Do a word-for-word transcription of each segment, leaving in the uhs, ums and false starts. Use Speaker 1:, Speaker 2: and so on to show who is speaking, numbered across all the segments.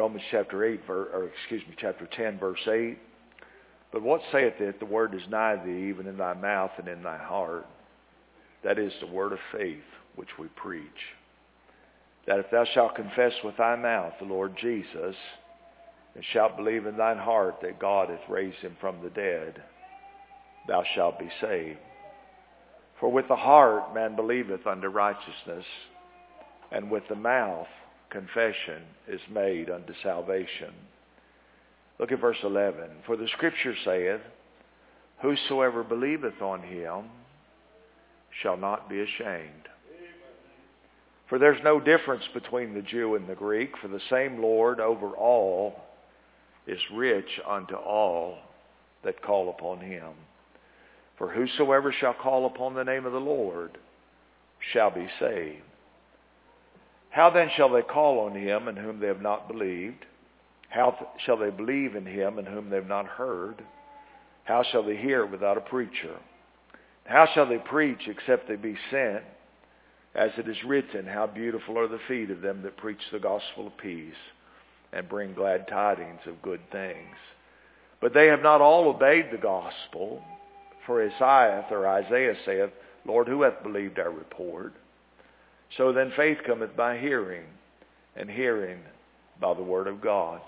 Speaker 1: Romans chapter eight, or excuse me, chapter ten, verse eight. But what saith it? The word is nigh thee, even in thy mouth and in thy heart. That is the word of faith which we preach. That if thou shalt confess with thy mouth the Lord Jesus, and shalt believe in thine heart that God hath raised him from the dead, thou shalt be saved. For with the heart man believeth unto righteousness, and with the mouth confession is made unto salvation. Look at verse eleven. For the Scripture saith, whosoever believeth on him shall not be ashamed. For there's no difference between the Jew and the Greek, for the same Lord over all is rich unto all that call upon him. For whosoever shall call upon the name of the Lord shall be saved. How then shall they call on him in whom they have not believed? How th- shall they believe in him in whom they have not heard? How shall they hear without a preacher? How shall they preach except they be sent? As it is written, how beautiful are the feet of them that preach the gospel of peace and bring glad tidings of good things. But they have not all obeyed the gospel. For Isaiah or Isaiah saith, Lord, who hath believed our report? So then faith cometh by hearing, and hearing by the word of God.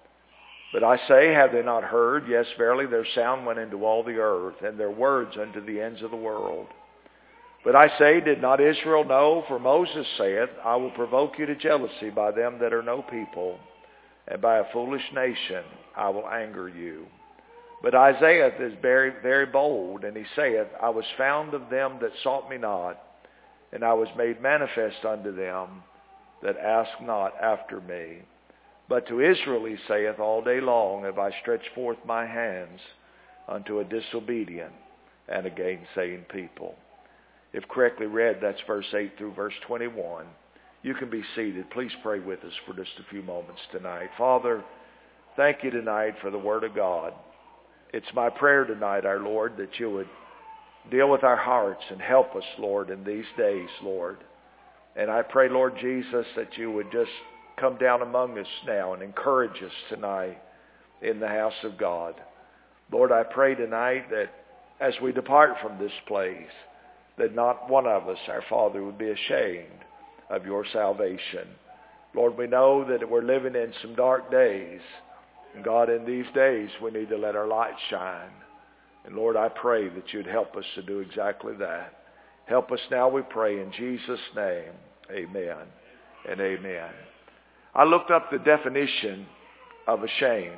Speaker 1: But I say, have they not heard? Yes, verily, their sound went into all the earth, and their words unto the ends of the world. But I say, did not Israel know? For Moses saith, I will provoke you to jealousy by them that are no people, and by a foolish nation I will anger you. But Isaiah is very, very bold, and he saith, I was found of them that sought me not, and I was made manifest unto them that asked not after me. But to Israel he saith, all day long have I stretched forth my hands unto a disobedient and a gainsaying people. If correctly read, that's verse eight through verse twenty-one. You can be seated. Please pray with us for just a few moments tonight. Father, thank you tonight for the Word of God. It's my prayer tonight, our Lord, that you would deal with our hearts and help us, Lord, in these days, Lord. And I pray, Lord Jesus, that you would just come down among us now and encourage us tonight in the house of God. Lord, I pray tonight that as we depart from this place, that not one of us, our Father, would be ashamed of your salvation. Lord, we know that we're living in some dark days. And God, in these days, we need to let our light shine. And Lord, I pray that you'd help us to do exactly that. Help us now, we pray, in Jesus' name. Amen and amen. I looked up the definition of ashamed.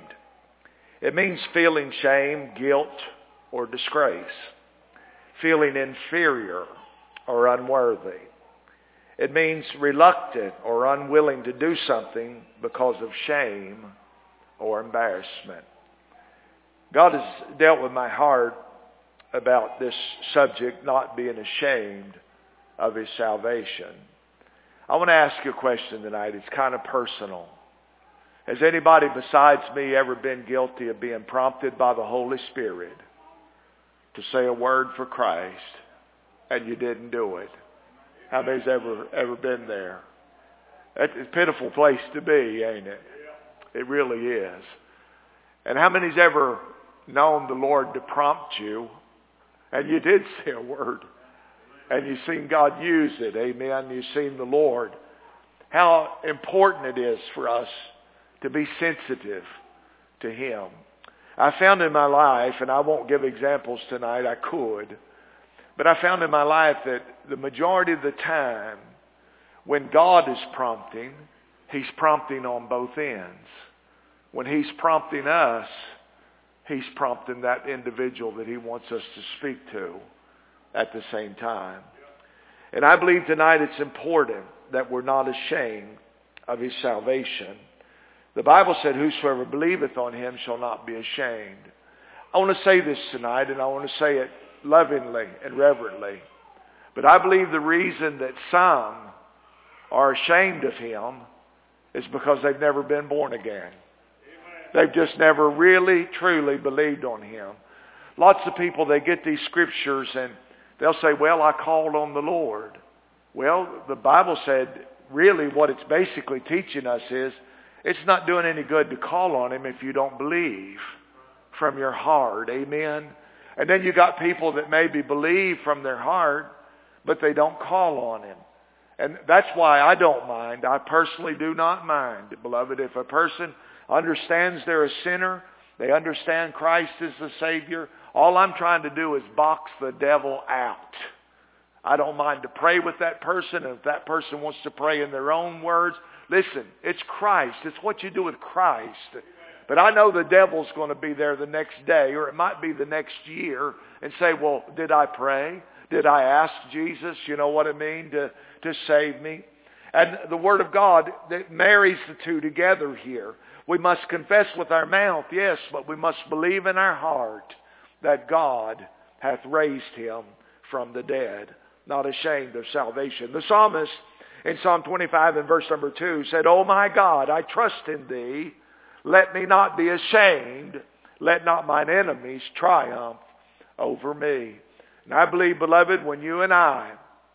Speaker 1: It means feeling shame, guilt, or disgrace. Feeling inferior or unworthy. It means reluctant or unwilling to do something because of shame or embarrassment. God has dealt with my heart about this subject, not being ashamed of his salvation. I want to ask you a question tonight. It's kind of personal. Has anybody besides me ever been guilty of being prompted by the Holy Spirit to say a word for Christ and you didn't do it? How many's ever ever been there? It's a pitiful place to be, ain't it? It really is. And how many's ever known the Lord to prompt you and you did say a word and you've seen God use it? Amen. You've seen the Lord. How important it is for us to be sensitive to him. I found in my life, and I won't give examples tonight, I could, but I found in my life that the majority of the time when God is prompting, he's prompting on both ends. When he's prompting us, he's prompting that individual that he wants us to speak to at the same time. And I believe tonight it's important that we're not ashamed of his salvation. The Bible said, whosoever believeth on him shall not be ashamed. I want to say this tonight, and I want to say it lovingly and reverently. But I believe the reason that some are ashamed of him is because they've never been born again. They've just never really, truly believed on him. Lots of people, they get these scriptures and they'll say, well, I called on the Lord. Well, the Bible said really what it's basically teaching us is It's not doing any good to call on him if you don't believe from your heart. Amen. And then you got people that maybe believe from their heart, but they don't call on him. And that's why I don't mind. I personally do not mind, beloved, if a person understands they're a sinner, they understand Christ is the Savior. All I'm trying to do is box the devil out. I don't mind to pray with that person, and if that person wants to pray in their own words, listen, it's Christ. It's what you do with Christ. But I know the devil's going to be there the next day, or it might be the next year, and say, well, did I pray? Did I ask Jesus, you know what I mean, to, to save me? And the Word of God that marries the two together here. We must confess with our mouth, yes, but we must believe in our heart that God hath raised him from the dead, not ashamed of salvation. The psalmist in Psalm twenty-five and verse number two said, "O my God, I trust in thee. Let me not be ashamed. Let not mine enemies triumph over me." And I believe, beloved, when you and I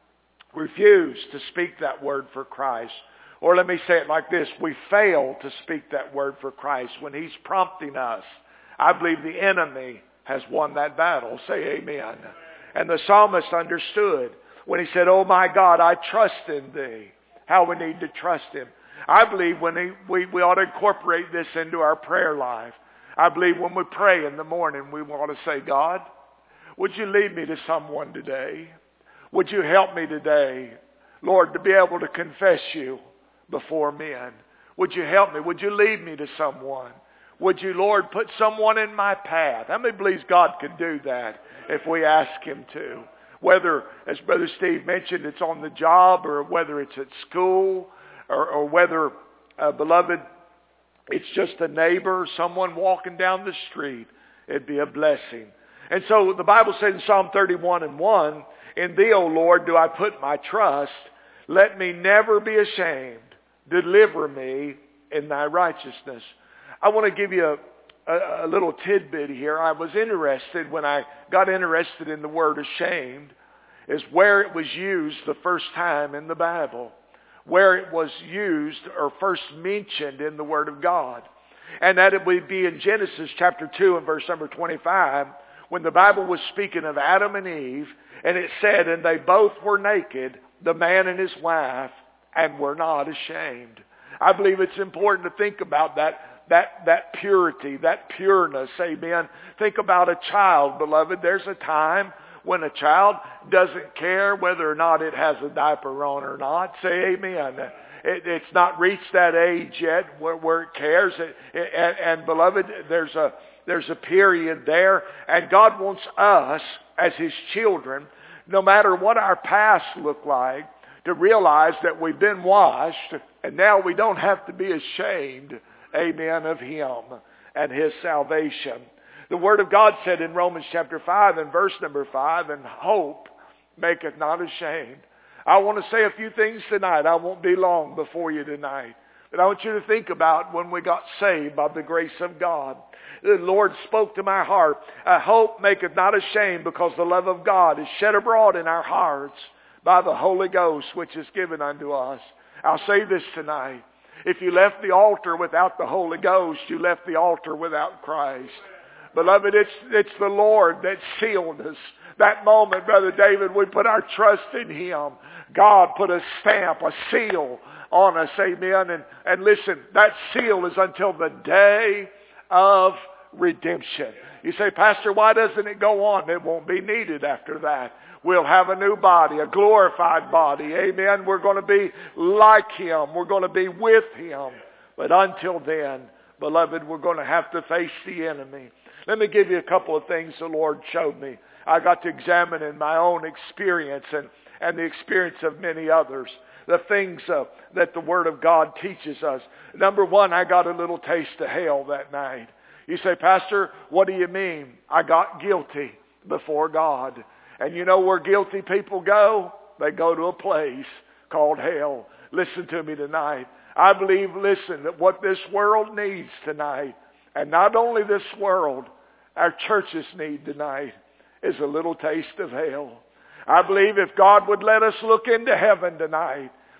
Speaker 1: refuse to speak that word for Christ, or let me say it like this, we fail to speak that word for Christ when he's prompting us, I believe the enemy has won that battle. Say amen. And the psalmist understood when he said, "Oh my God, I trust in thee," how we need to trust him. I believe when he, we, we ought to incorporate this into our prayer life. I believe when we pray in the morning, we want to say, "God, would you lead me to someone today? Would you help me today, Lord, to be able to confess you before men? Would you help me? Would you lead me to someone? Would you, Lord, put someone in my path?" How many believes God can do that if we ask him to? Whether, as Brother Steve mentioned, it's on the job, or whether it's at school, or, or whether, uh, beloved, it's just a neighbor, someone walking down the street. It'd be a blessing. And so the Bible says in Psalm thirty-one and one, "In thee, O Lord, do I put my trust. Let me never be ashamed. Deliver me in thy righteousness." I want to give you a, a, a little tidbit here. I was interested, when I got interested in the word ashamed, is where it was used the first time in the Bible. Where it was used or first mentioned in the Word of God. And that it would be in Genesis chapter two and verse number twenty-five, when the Bible was speaking of Adam and Eve, and it said, "And they both were naked, the man and his wife, and were not ashamed." I believe it's important to think about that, that, that purity, that pureness, amen. Think about a child, beloved. There's a time when a child doesn't care whether or not it has a diaper on or not. Say amen. It, it's not reached that age yet where, where it cares. It, it, and, and beloved, there's a there's a period there. And God wants us as his children, no matter what our past look like, to realize that we've been washed, and now we don't have to be ashamed, amen, of him and his salvation. The Word of God said in Romans chapter five and verse number five, "And hope maketh not ashamed." I want to say a few things tonight. I won't be long before you tonight. But I want you to think about when we got saved by the grace of God. The Lord spoke to my heart. "A hope maketh not ashamed, because the love of God is shed abroad in our hearts by the Holy Ghost, which is given unto us." I'll say this tonight. If you left the altar without the Holy Ghost, you left the altar without Christ. Beloved, it's, it's the Lord that sealed us. That moment, Brother David, we put our trust in him. God put a stamp, a seal on us, amen. And, and listen, that seal is until the day of redemption. You say, "Pastor, why doesn't it go on?" It won't be needed after that. We'll have a new body, a glorified body, amen. We're going to be like him. We're going to be with him. But until then, beloved, we're going to have to face the enemy. Let me give you a couple of things the Lord showed me. I got to examine in my own experience and, and the experience of many others, the things uh, that the Word of God teaches us. Number one, I got a little taste of hell that night. You say, "Pastor, what do you mean?" I got guilty before God. And you know where guilty people go? They go to a place called hell. Listen to me tonight. I believe, listen, that what this world needs tonight, and not only this world, our churches need tonight, is a little taste of hell. I believe if God would let us look into heaven tonight,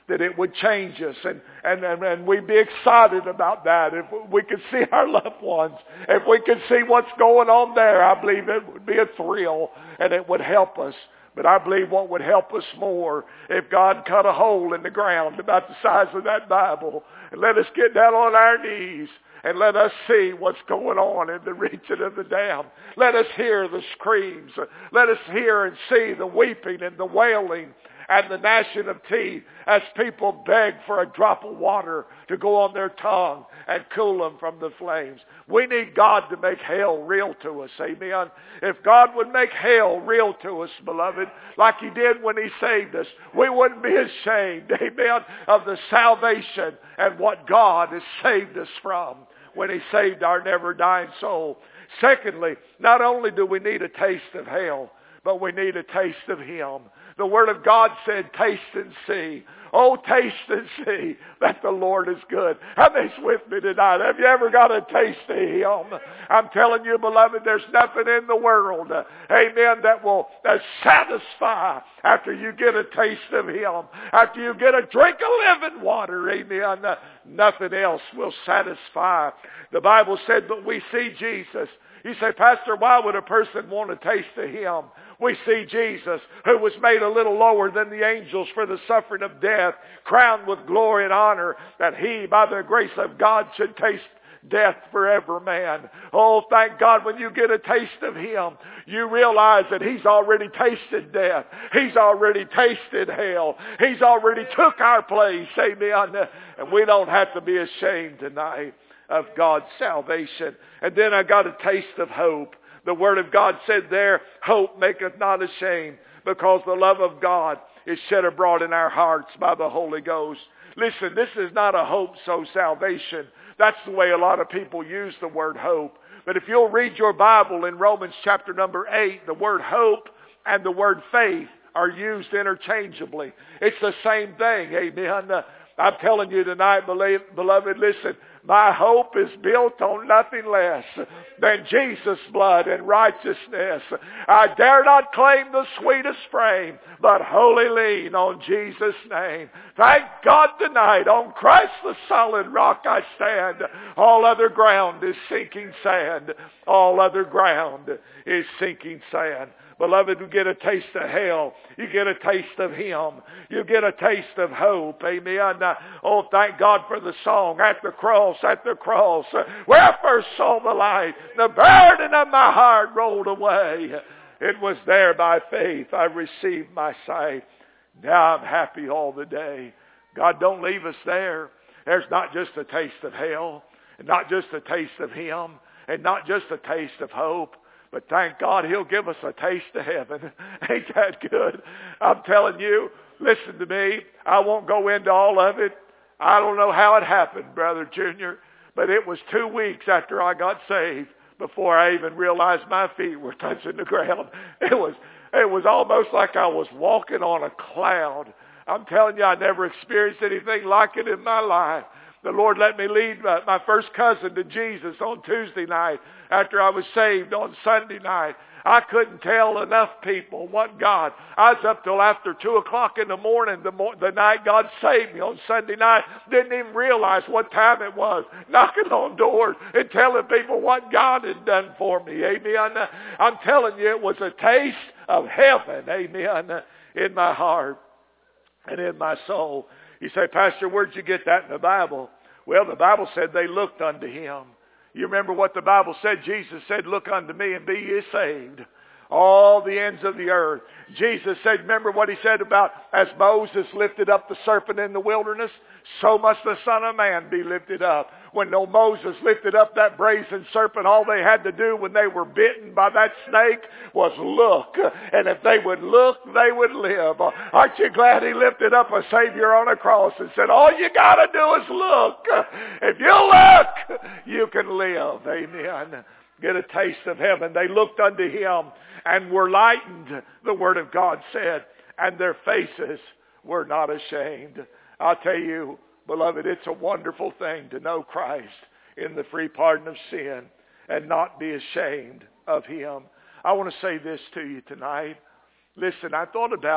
Speaker 1: that it would change us, and, and, and, and we'd be excited about that. If we could see our loved ones, if we could see what's going on there, I believe it would be a thrill, and it would help us. But I believe what would help us more, if God cut a hole in the ground about the size of that Bible, and let us get down on our knees, and let us see what's going on in the region of the dam. Let us hear the screams. Let us hear and see the weeping and the wailing and the gnashing of teeth as people beg for a drop of water to go on their tongue and cool them from the flames. We need God to make hell real to us, amen. If God would make hell real to us, beloved, like He did when He saved us, we wouldn't be ashamed, amen, of the salvation and what God has saved us from when He saved our never-dying soul. Secondly, not only do we need a taste of hell, but we need a taste of Him. The Word of God said, taste and see. Oh, taste and see that the Lord is good. How many's with me tonight? Have you ever got a taste of Him? I'm telling you, beloved, there's nothing in the world, uh, amen, that will uh, satisfy after you get a taste of Him. After you get a drink of living water, amen, uh, nothing else will satisfy. The Bible said, but we see Jesus. You say, Pastor, why would a person want a taste of Him? We see Jesus, who was made a little lower than the angels for the suffering of death, crowned with glory and honor, that He, by the grace of God, should taste death for every man. Oh, thank God, when you get a taste of Him, you realize that He's already tasted death. He's already tasted hell. He's already took our place, amen. And we don't have to be ashamed tonight of God's salvation. And then I got a taste of hope. The Word of God said there, hope maketh not ashamed, because the love of God is shed abroad in our hearts by the Holy Ghost. Listen, this is not a hope so salvation. That's the way a lot of people use the word hope. But if you'll read your Bible in Romans chapter number eight, the word hope and the word faith are used interchangeably. It's the same thing, amen. Uh, I'm telling you tonight, beloved, listen, my hope is built on nothing less than Jesus' blood and righteousness. I dare not claim the sweetest frame, but wholly lean on Jesus' name. Thank God tonight, on Christ the solid rock I stand. All other ground is sinking sand. All other ground is sinking sand. Beloved, you get a taste of hell. You get a taste of Him. You get a taste of hope. Amen. Oh, thank God for the song, At the Cross, at the Cross, where I first saw the light, the burden of my heart rolled away. It was there by faith I received my sight. Now I'm happy all the day. God, don't leave us there. There's not just a taste of hell, and not just a taste of Him, and not just a taste of hope. But thank God He'll give us a taste of heaven. Ain't that good? I'm telling you, listen to me. I won't go into all of it. I don't know how it happened, Brother Junior, but it was two weeks after I got saved before I even realized my feet were touching the ground. It was, it was almost like I was walking on a cloud. I'm telling you, I never experienced anything like it in my life. The Lord let me lead my, my first cousin to Jesus on Tuesday night after I was saved on Sunday night. I couldn't tell enough people what God. I was up till after two o'clock in the morning the, mo- the night God saved me on Sunday night. Didn't even realize what time it was. Knocking on doors and telling people what God had done for me. Amen. I'm telling you, it was a taste of heaven. Amen. In my heart and in my soul. You say, Pastor, where'd you get that in the Bible? Well, the Bible said they looked unto Him. You remember what the Bible said? Jesus said, look unto me and be ye saved, all the ends of the earth. Jesus said, remember what He said about as Moses lifted up the serpent in the wilderness, so must the Son of Man be lifted up. When no Moses lifted up that brazen serpent, all they had to do when they were bitten by that snake was look. And if they would look, they would live. Aren't you glad He lifted up a Savior on a cross and said, all you got to do is look. If you look, you can live. Amen. Get a taste of heaven. They looked unto Him and were lightened, the Word of God said, and their faces were not ashamed. I'll tell you, beloved, it's a wonderful thing to know Christ in the free pardon of sin and not be ashamed of Him. I want to say this to you tonight. Listen, I thought about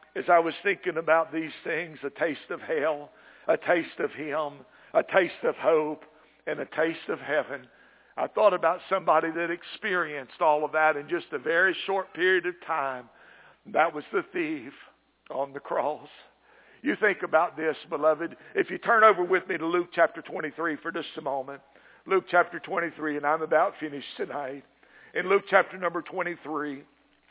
Speaker 1: as I was thinking about these things, a taste of hell, a taste of Him, a taste of hope, and a taste of heaven, I thought about somebody that experienced all of that in just a very short period of time. That was the thief on the cross. You think about this, beloved. If you turn over with me to Luke chapter twenty-three for just a moment. Luke chapter twenty-three, and I'm about finished tonight. In Luke chapter number twenty-three,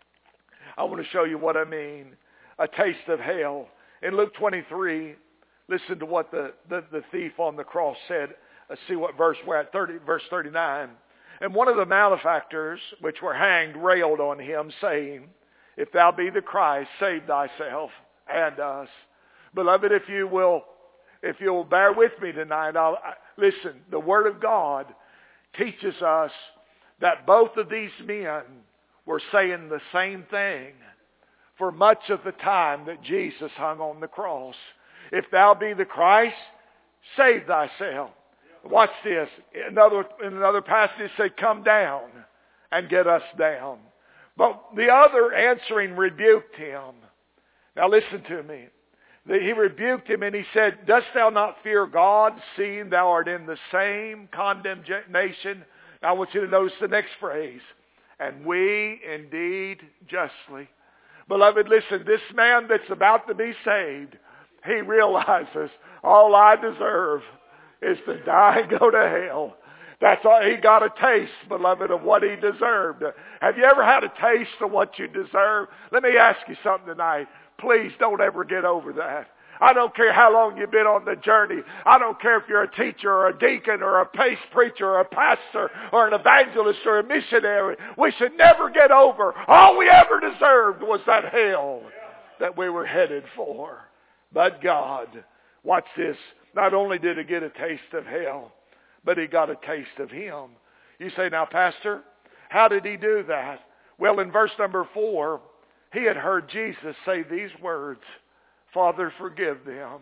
Speaker 1: I want to show you what I mean. A taste of hell. In Luke twenty-three, listen to what the, the, the thief on the cross said. Let's see what verse we're at, thirty, verse thirty-nine. And one of the malefactors which were hanged railed on him, saying, If thou be the Christ, save thyself and us. Beloved, if you will, if you'll bear with me tonight, I'll, I, listen, the Word of God teaches us that both of these men were saying the same thing for much of the time that Jesus hung on the cross. If thou be the Christ, save thyself. Watch this. Another, in another passage it said, come down and get us down. But the other answering rebuked him. Now listen to me. He rebuked him and he said, Dost thou not fear God, seeing thou art in the same condemnation? Now I want you to notice the next phrase. And we indeed justly. Beloved, listen, this man that's about to be saved, he realizes all I deserve is to die and go to hell. That's all. He got a taste, beloved, of what he deserved. Have you ever had a taste of what you deserve? Let me ask you something tonight. Please don't ever get over that. I don't care how long you've been on the journey. I don't care if you're a teacher or a deacon or a pace preacher or a pastor or an evangelist or a missionary. We should never get over. All we ever deserved was that hell that we were headed for. But God, watch this. Not only did he get a taste of hell, but he got a taste of Him. You say, now, Pastor, how did he do that? Well, in verse number four, he had heard Jesus say these words, Father, forgive them,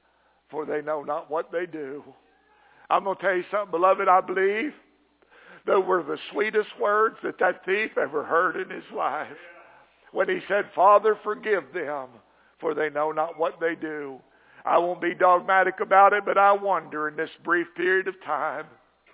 Speaker 1: for they know not what they do. I'm going to tell you something, beloved. I believe those were the sweetest words that that thief ever heard in his life. When he said, Father, forgive them, for they know not what they do. I won't be dogmatic about it, but I wonder in this brief period of time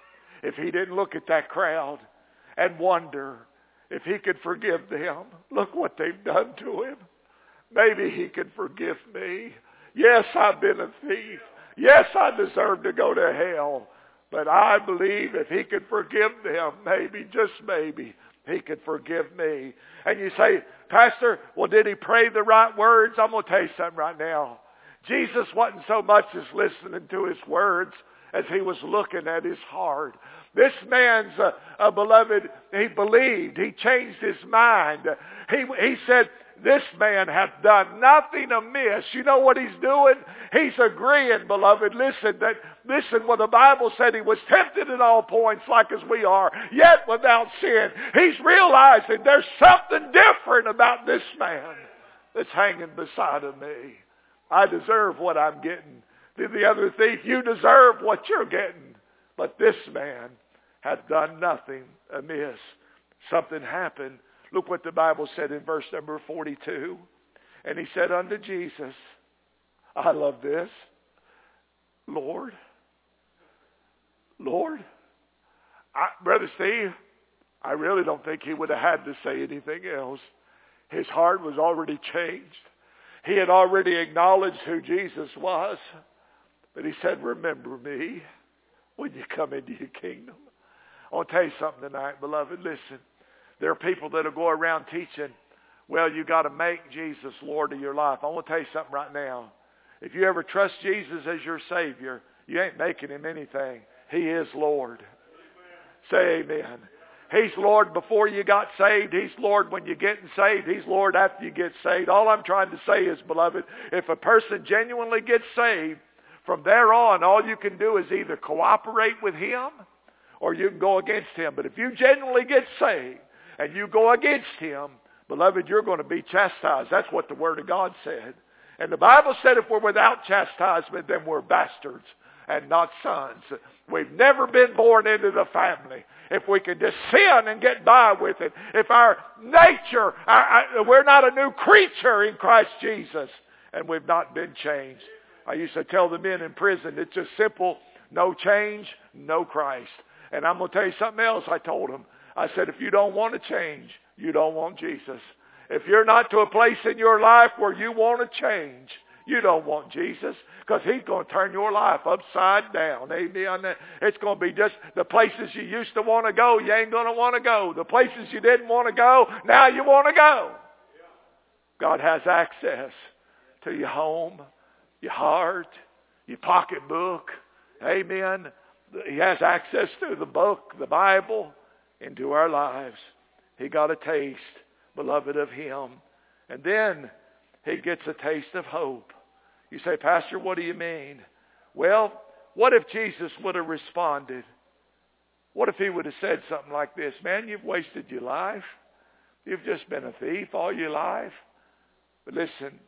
Speaker 1: if he didn't look at that crowd and wonder if he could forgive them. Look what they've done to him. Maybe he could forgive me. Yes, I've been a thief. Yes, I deserve to go to hell. But I believe if he could forgive them, maybe, just maybe, he could forgive me. And you say, Pastor, well, did he pray the right words? I'm going to tell you something right now. Jesus wasn't so much as listening to his words as he was looking at his heart. This man's, uh, uh, beloved, he believed. He changed his mind. He, he said, this man hath done nothing amiss. You know what he's doing? He's agreeing, beloved. Listen, that listen what the Bible said. He was tempted in all points like as we are, yet without sin. He's realizing there's something different about this man that's hanging beside of me. I deserve what I'm getting. To the other thief, you deserve what you're getting. But this man hath done nothing amiss. Something happened. Look what the Bible said in verse number forty-two. And he said unto Jesus, I love this, Lord, Lord, I, Brother Steve, I really don't think he would have had to say anything else. His heart was already changed. He had already acknowledged who Jesus was. But he said, remember me when you come into your kingdom. I want to tell you something tonight, beloved. Listen, there are people that will go around teaching, well, you got to make Jesus Lord of your life. I want to tell you something right now. If you ever trust Jesus as your Savior, you ain't making him anything. He is Lord. Say amen. He's Lord before you got saved. He's Lord when you're getting saved. He's Lord after you get saved. All I'm trying to say is, beloved, if a person genuinely gets saved, from there on, all you can do is either cooperate with him or you can go against him. But if you genuinely get saved and you go against him, beloved, you're going to be chastised. That's what the Word of God said. And the Bible said if we're without chastisement, then we're bastards and not sons. We've never been born into the family. if we can just sin and get by with it, if our nature, our, our, we're not a new creature in Christ Jesus, and we've not been changed. I used to tell the men in prison, it's just simple, no change, no Christ. And I'm going to tell you something else I told them. I said, if you don't want to change, you don't want Jesus. If you're not to a place in your life where you want to change, you don't want Jesus, because he's going to turn your life upside down. Amen. It's going to be just the places you used to want to go, you ain't going to want to go. The places you didn't want to go, now you want to go. God has access to your home, your heart, your pocketbook. Amen. He has access to the book, the Bible, into our lives. He got a taste, beloved, of him. And then he gets a taste of hope. You say, Pastor, what do you mean? Well, what if Jesus would have responded? What if he would have said something like this? Man, you've wasted your life. You've just been a thief all your life. But listen,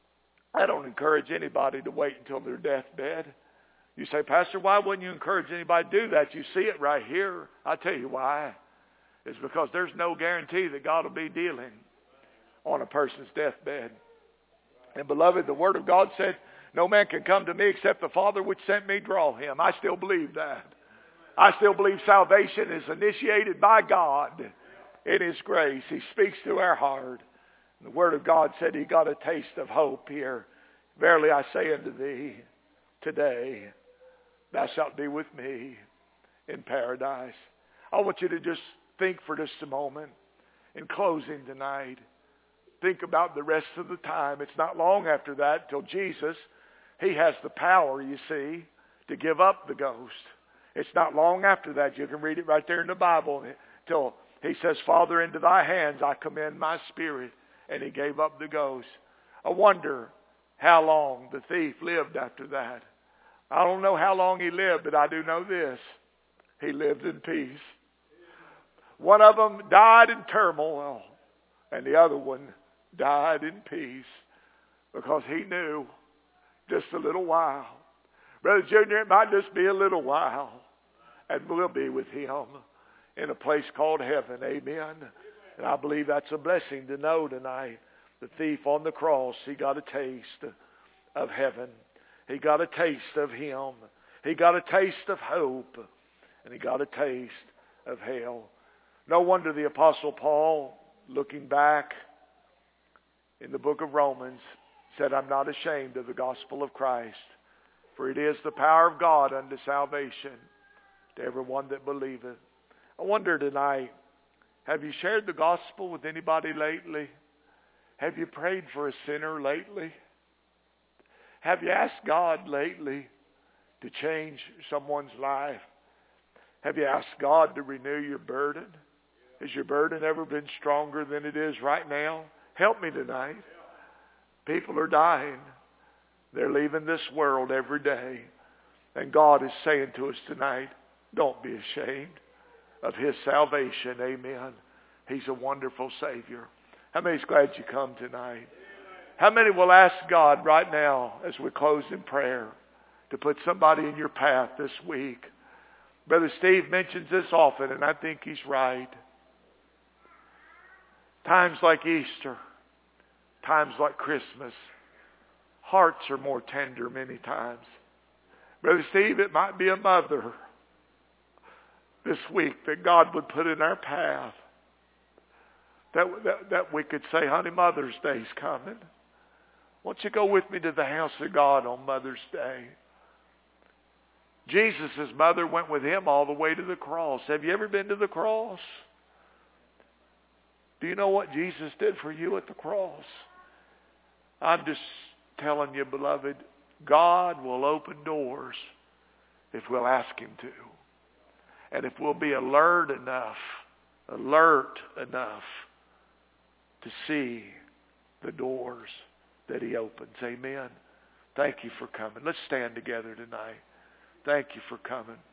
Speaker 1: I don't encourage anybody to wait until their deathbed. You say, Pastor, why wouldn't you encourage anybody to do that? You see it right here. I'll tell you why. It's because there's no guarantee that God will be dealing on a person's deathbed. And beloved, the Word of God said, no man can come to me except the Father which sent me draw him. I still believe that. I still believe salvation is initiated by God in his grace. He speaks to our heart. And the Word of God said he got a taste of hope here. Verily I say unto thee, today thou shalt be with me in paradise. I want you to just think for just a moment in closing tonight. Think about the rest of the time. It's not long after that till Jesus, he has the power, you see, to give up the ghost. It's not long after that. You can read it right there in the Bible. Till he says, Father, into thy hands I commend my spirit. And he gave up the ghost. I wonder how long the thief lived after that. I don't know how long he lived, but I do know this. He lived in peace. One of them died in turmoil, and the other one died in peace, because he knew just a little while. Brother Junior, it might just be a little while, and we'll be with him in a place called heaven. Amen. And I believe that's a blessing to know tonight. The thief on the cross, he got a taste of heaven. He got a taste of him. He got a taste of hope. And he got a taste of hell. No wonder the Apostle Paul, looking back in the book of Romans, said, I'm not ashamed of the gospel of Christ, for it is the power of God unto salvation to everyone that believeth. I wonder tonight, have you shared the gospel with anybody lately? Have you prayed for a sinner lately? Have you asked God lately to change someone's life? Have you asked God to renew your burden? Has your burden ever been stronger than it is right now? Help me tonight. People are dying. They're leaving this world every day. And God is saying to us tonight, don't be ashamed of his salvation. Amen. He's a wonderful Savior. How many's glad you come tonight? How many will ask God right now as we close in prayer to put somebody in your path this week? Brother Steve mentions this often, and I think he's right. Times like Easter, times like Christmas, hearts are more tender many times. Brother Steve, it might be a mother this week that God would put in our path, that, that, that we could say, honey, Mother's Day's coming. Won't you go with me to the house of God on Mother's Day? Jesus' mother went with him all the way to the cross. Have you ever been to the cross? Do you know what Jesus did for you at the cross? I'm just telling you, beloved, God will open doors if we'll ask him to. And if we'll be alert enough, alert enough to see the doors that he opens. Amen. Thank you for coming. Let's stand together tonight. Thank you for coming.